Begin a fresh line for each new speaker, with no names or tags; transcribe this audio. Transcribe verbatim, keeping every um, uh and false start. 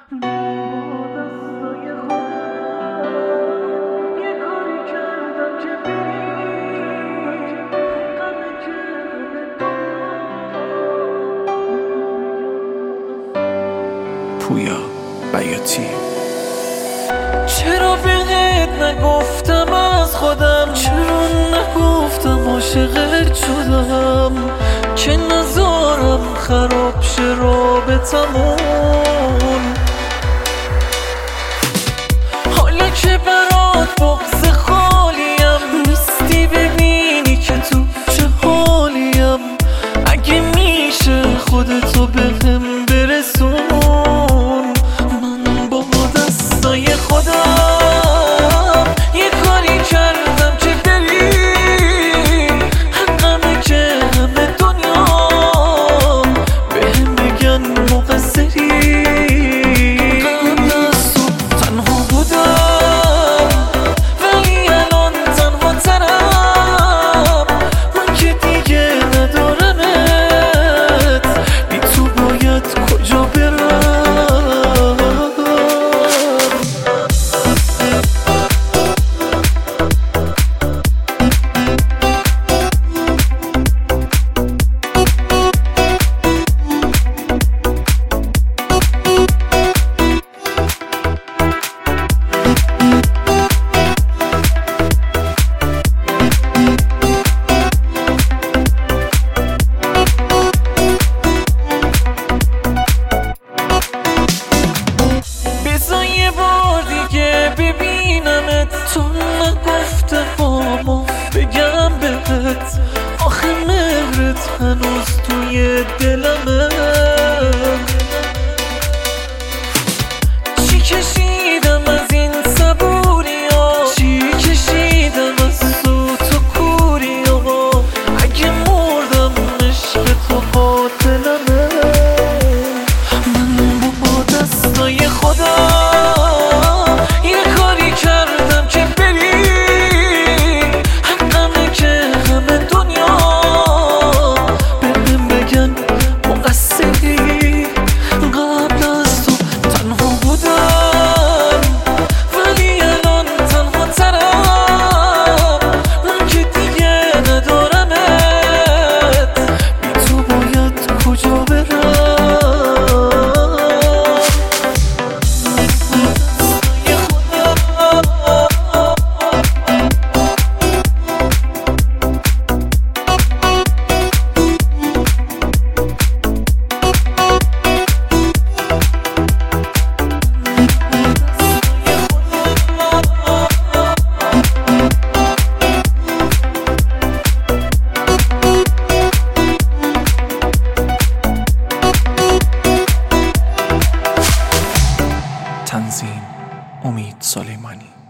پویا بیاتی.
چرا بهت نگفتم از خودم، چرا نگفتم عاشقت شدم، که نذارم خراب شه رابطمون. حالا که برات بغض خالیم، نیستی ببینی که تو چه حالیم. اگه میشه خودتو بهم برسون، من با دستای خودم یه کاری کردم که بری. حقمه که همه دنیا بهم بگن مقصری. قبل از تو تنها بودم، ولی الان تنها ترم. من که دیگه ندارمت، بی تو باید کجا برم. بذار یه بار دیگه ببینمت، تو نگفته بامو بگم بهت. آخه مهرت هنوز توی دلمه. چی کشیدم از این صبوریا، چی کشیدم از سوت و کوریا. اگه مردم عشق تو قاتلمه. من با دستای خودم یه کاری کردم که بری. حقمه که همه دنیا بهم بگن مقصری. قبل از تو تنها بودم، ولی الان تنها ترم. من که دیگه ندارمت، بی تو باید کجا برم.
تنظیم امید سلیمانی.